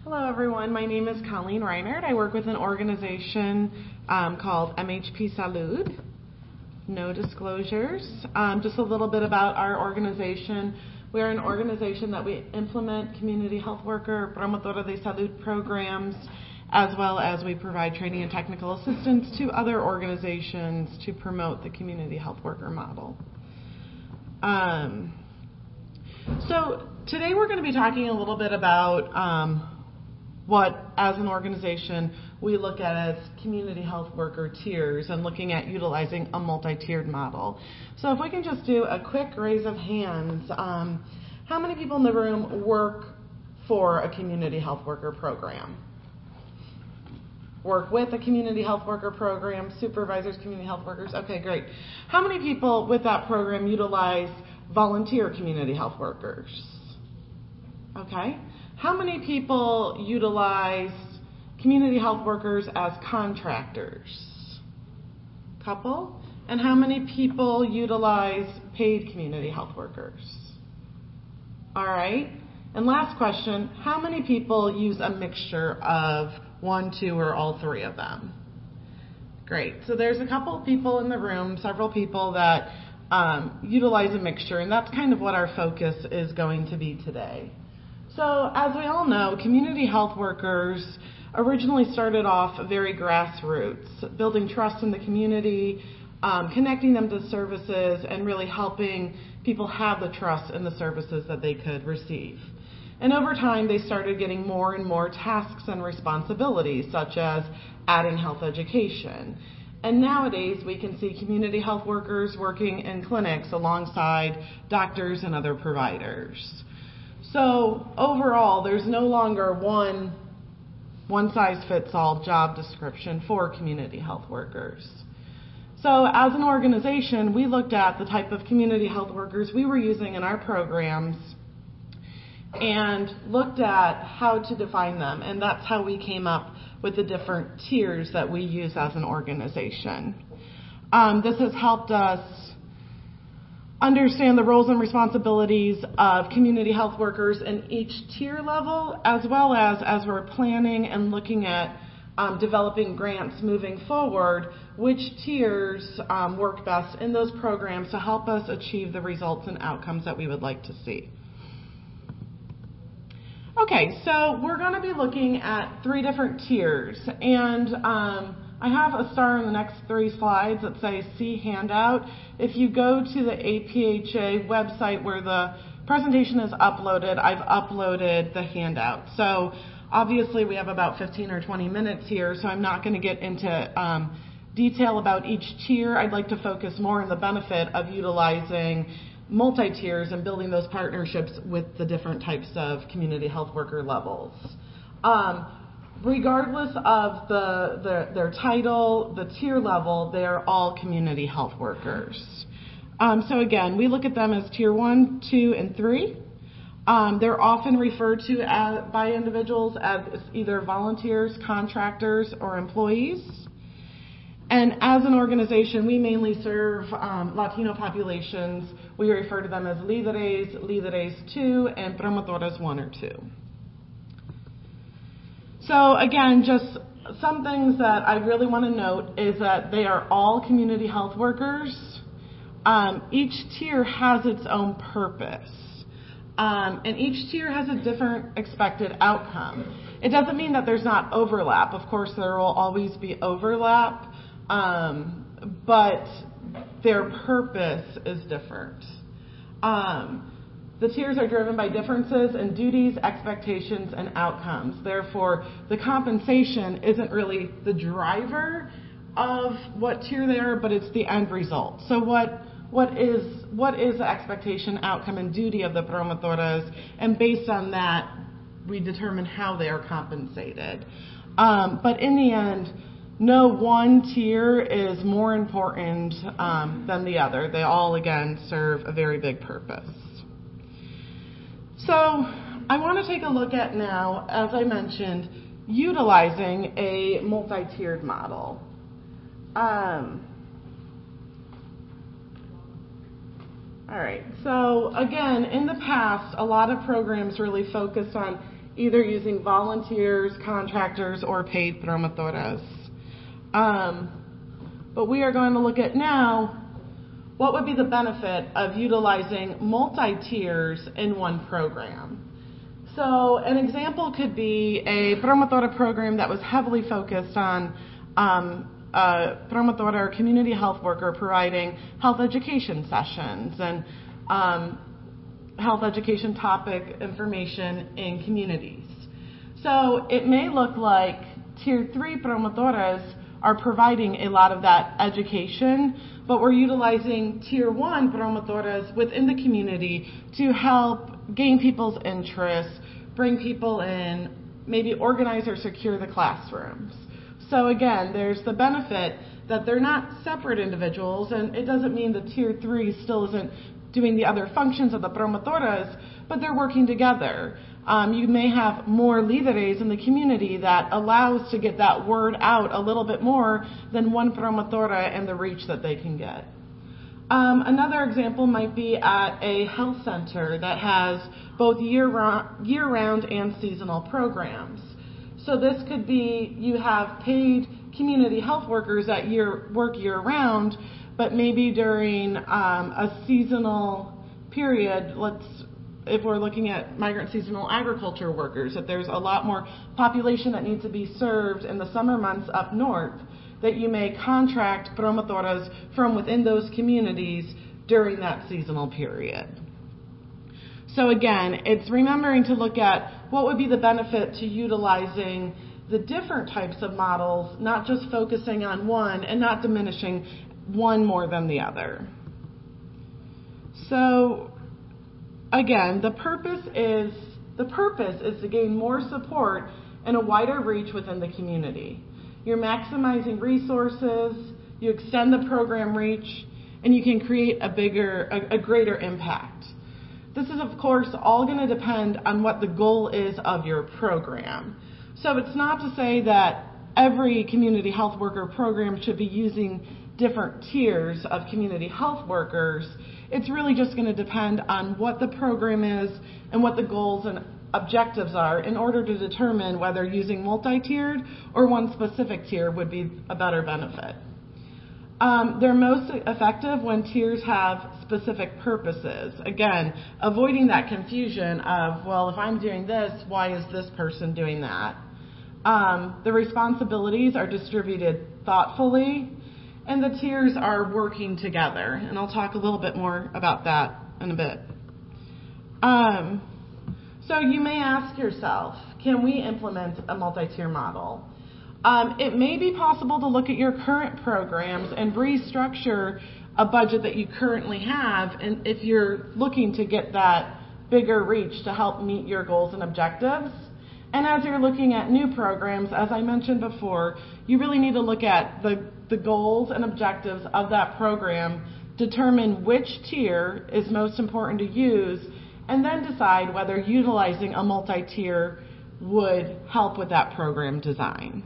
Hello everyone, my name is Colleen Reinert. I work with an organization called MHP Salud. No disclosures. Just a little bit about our organization. We are an organization that we implement community health worker, promotora de salud programs, as well as we provide training and technical assistance to other organizations to promote the community health worker model. So today we're going to be talking a little bit about what, as an organization, we look at as community health worker tiers and looking at utilizing a multi-tiered model. So if we can just do a quick raise of hands, how many people in the room work for a community health worker program? Work with a community health worker program, supervisors, community health workers? Okay, great. How many people with that program utilize volunteer community health workers? Okay. How many people utilize community health workers as contractors? Couple. And how many people utilize paid community health workers? All right. And last question, how many people use a mixture of one, two, or all three of them? Great. So there's a couple of people in the room, several people that utilize a mixture, and that's kind of what our focus is going to be today. So as we all know, community health workers originally started off very grassroots, building trust in the community, connecting them to services, and really helping people have the trust in the services that they could receive. And over time, they started getting more and more tasks and responsibilities, such as adding health education. And nowadays, we can see community health workers working in clinics alongside doctors and other providers. So overall, there's no longer one-size-fits-all job description for community health workers. So as an organization, we looked at the type of community health workers we were using in our programs and looked at how to define them. And that's how we came up with the different tiers that we use as an organization. This has helped us understand the roles and responsibilities of community health workers in each tier level, as well as we're planning and looking at developing grants moving forward, which tiers work best in those programs to help us achieve the results and outcomes that we would like to see. Okay, so we're going to be looking at three different tiers, and I have a star in the next three slides that say see handout. If you go to the APHA website where the presentation is uploaded, I've uploaded the handout. So obviously we have about 15 or 20 minutes here, so I'm not going to get into detail about each tier. I'd like to focus more on the benefit of utilizing multi-tiers and building those partnerships with the different types of community health worker levels. Regardless of their title, the tier level, they are all community health workers. So again, we look at them as tier 1, 2, and 3. They're often referred to by individuals as either volunteers, contractors, or employees. And as an organization, we mainly serve Latino populations. We refer to them as líderes, líderes 2, and promotoras 1 or 2. So again, just some things that I really want to note is that they are all community health workers. Each tier has its own purpose. And each tier has a different expected outcome. It doesn't mean that there's not overlap. Of course, there will always be overlap, but their purpose is different. The tiers are driven by differences in duties, expectations, and outcomes. Therefore, the compensation isn't really the driver of what tier they are, but it's the end result. So what is the expectation, outcome, and duty of the promotoras? And based on that, we determine how they are compensated. But in the end, no one tier is more important than the other. They all, again, serve a very big purpose. So I want to take a look at now, as I mentioned, utilizing a multi-tiered model. All right, so again, in the past, a lot of programs really focused on either using volunteers, contractors, or paid promotoras. But we are going to look at now what would be the benefit of utilizing multi-tiers in one program. So an example could be a promotora program that was heavily focused on a promotora or community health worker providing health education sessions and health education topic information in communities. So it may look like Tier 3 promotoras are providing a lot of that education, but we're utilizing Tier 1 promotoras within the community to help gain people's interest, bring people in, maybe organize or secure the classrooms. So again, there's the benefit that they're not separate individuals, and it doesn't mean that Tier 3 still isn't doing the other functions of the promotoras, but they're working together. You may have more líderes in the community that allows to get that word out a little bit more than one promotora and the reach that they can get. Another example might be at a health center that has both year-round and seasonal programs. So this could be you have paid community health workers that work year-round, but maybe during a seasonal period, if we're looking at migrant seasonal agriculture workers, that there's a lot more population that needs to be served in the summer months up north, that you may contract promotoras from within those communities during that seasonal period. So again, it's remembering to look at what would be the benefit to utilizing the different types of models, not just focusing on one and not diminishing one more than the other. So again, the purpose is to gain more support and a wider reach within the community. You're maximizing resources, you extend the program reach, and you can create a greater impact. This is, of course, all going to depend on what the goal is of your program. So it's not to say that every community health worker program should be using different tiers of community health workers. It's really just going to depend on what the program is and what the goals and objectives are in order to determine whether using multi-tiered or one specific tier would be a better benefit. They're most effective when tiers have specific purposes. Again, avoiding that confusion of, well, if I'm doing this, why is this person doing that? The responsibilities are distributed thoughtfully, and the tiers are working together. And I'll talk a little bit more about that in a bit. So you may ask yourself, can we implement a multi-tier model? It may be possible to look at your current programs and restructure a budget that you currently have, and if you're looking to get that bigger reach to help meet your goals and objectives. And as you're looking at new programs, as I mentioned before, you really need to look at the goals and objectives of that program, determine which tier is most important to use, and then decide whether utilizing a multi-tier would help with that program design.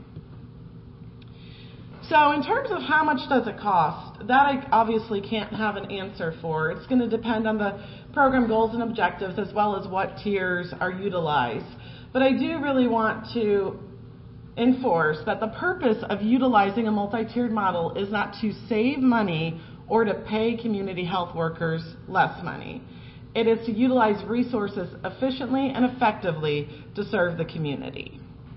So in terms of how much does it cost, that I obviously can't have an answer for. It's going to depend on the program goals and objectives as well as what tiers are utilized. But I do really want to enforce that the purpose of utilizing a multi-tiered model is not to save money or to pay community health workers less money. It is to utilize resources efficiently and effectively to serve the community.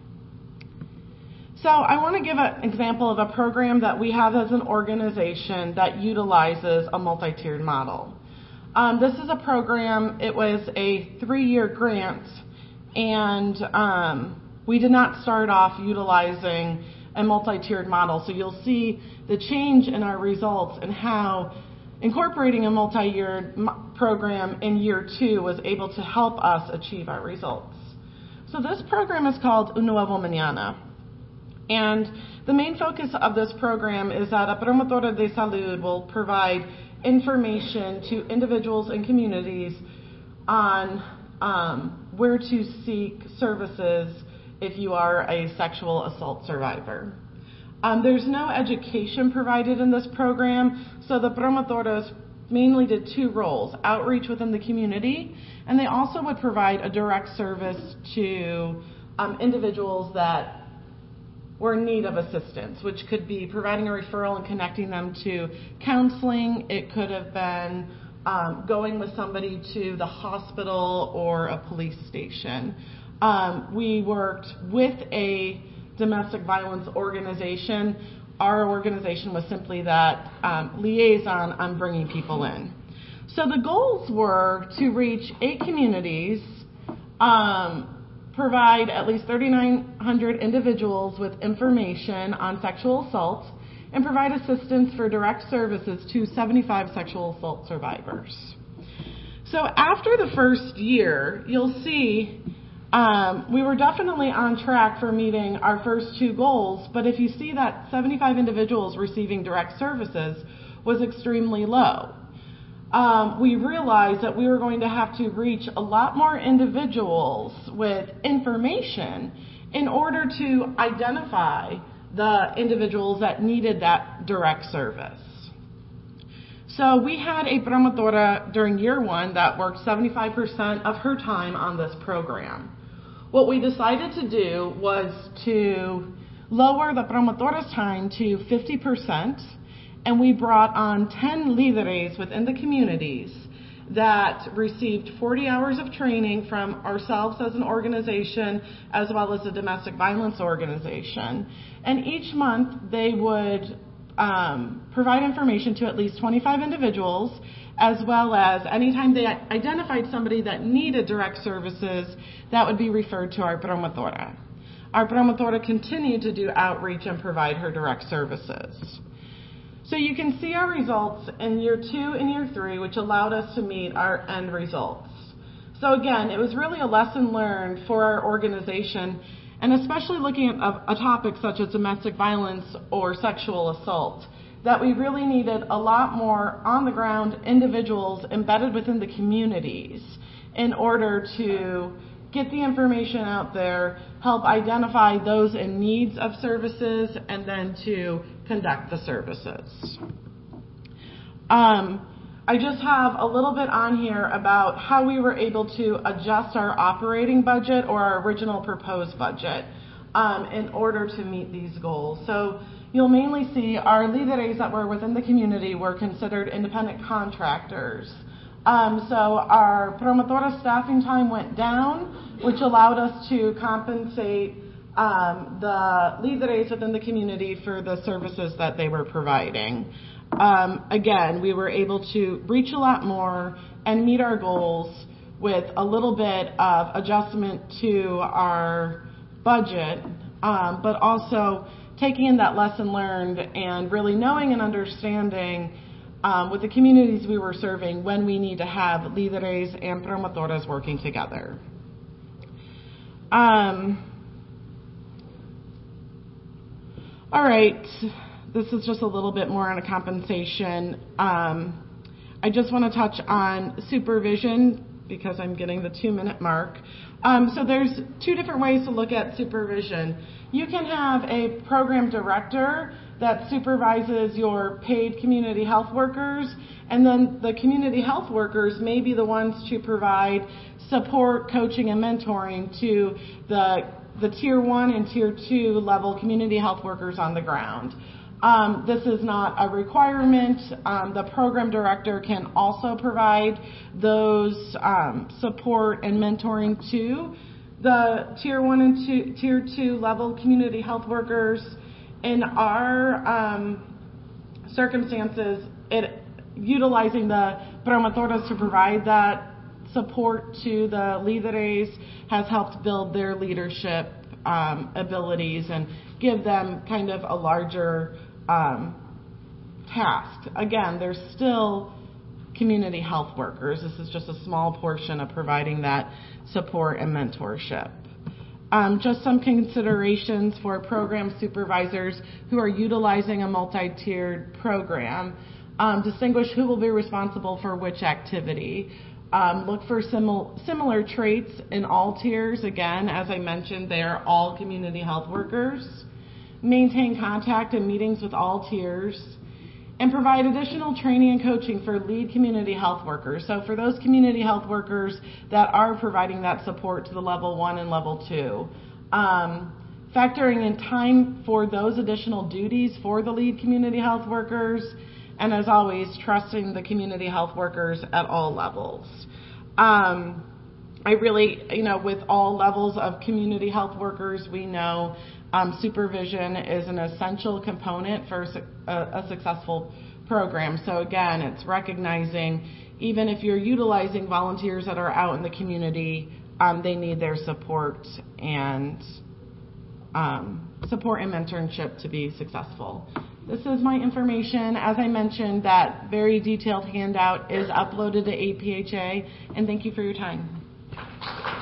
So I want to give an example of a program that we have as an organization that utilizes a multi-tiered model. This is a program, it was a 3-year grant, and we did not start off utilizing a multi-tiered model. So you'll see the change in our results and how incorporating a multi-year program in year 2 was able to help us achieve our results. So this program is called Un Nuevo Mañana. And the main focus of this program is that a promotora de salud will provide information to individuals and communities on where to seek services if you are a sexual assault survivor. There's no education provided in this program, so the promotoras mainly did two roles: outreach within the community, and they also would provide a direct service to individuals that were in need of assistance, which could be providing a referral and connecting them to counseling. It could have been going with somebody to the hospital or a police station. We worked with a domestic violence organization. Our organization was simply that liaison on bringing people in. So the goals were to reach 8 communities, provide at least 3,900 individuals with information on sexual assault, and provide assistance for direct services to 75 sexual assault survivors. So after the first year, you'll see we were definitely on track for meeting our first 2 goals, but if you see that 75 individuals receiving direct services was extremely low. We realized that we were going to have to reach a lot more individuals with information in order to identify the individuals that needed that direct service. So we had a promotora during year 1 that worked 75% of her time on this program. What we decided to do was to lower the promotora's time to 50%, and we brought on 10 líderes within the communities that received 40 hours of training from ourselves as an organization as well as a domestic violence organization. And each month they would provide information to at least 25 individuals, as well as anytime they identified somebody that needed direct services, that would be referred to our promotora. Our promotora continued to do outreach and provide her direct services. So you can see our results in year 2 and year 3, which allowed us to meet our end results. So again, it was really a lesson learned for our organization, and especially looking at a topic such as domestic violence or sexual assault, that we really needed a lot more on-the-ground individuals embedded within the communities in order to get the information out there, help identify those in needs of services, and then to conduct the services. I just have a little bit on here about how we were able to adjust our operating budget or our original proposed budget in order to meet these goals. So you'll mainly see our líderes that were within the community were considered independent contractors. So our promotora staffing time went down, which allowed us to compensate the líderes within the community for the services that they were providing. Again, we were able to reach a lot more and meet our goals with a little bit of adjustment to our budget, but also taking in that lesson learned and really knowing and understanding with the communities we were serving when we need to have líderes and promotoras working together. All right, this is just a little bit more on a compensation. I just want to touch on supervision because I'm getting the 2-minute mark. So there's 2 different ways to look at supervision. You can have a program director that supervises your paid community health workers, and then the community health workers may be the ones to provide support, coaching, and mentoring to the Tier 1 and Tier 2 level community health workers on the ground. This is not a requirement. The program director can also provide those support and mentoring to the Tier 1 and Tier 2 level community health workers. In our circumstances, utilizing the promotoras to provide that support to the líderes has helped build their leadership abilities and give them kind of a larger task. Again, there's still community health workers. This is just a small portion of providing that support and mentorship. Just some considerations for program supervisors who are utilizing a multi-tiered program. Distinguish who will be responsible for which activity. Look for similar traits in all tiers. Again, as I mentioned, they are all community health workers. Maintain contact and meetings with all tiers. And provide additional training and coaching for lead community health workers. So for those community health workers that are providing that support to the level 1 and level 2, factoring in time for those additional duties for the lead community health workers, and as always, trusting the community health workers at all levels. I really, with all levels of community health workers, we know supervision is an essential component for a successful program. So again, it's recognizing even if you're utilizing volunteers that are out in the community, they need their support and mentorship to be successful. This is my information. As I mentioned, that very detailed handout is uploaded to APHA, and thank you for your time.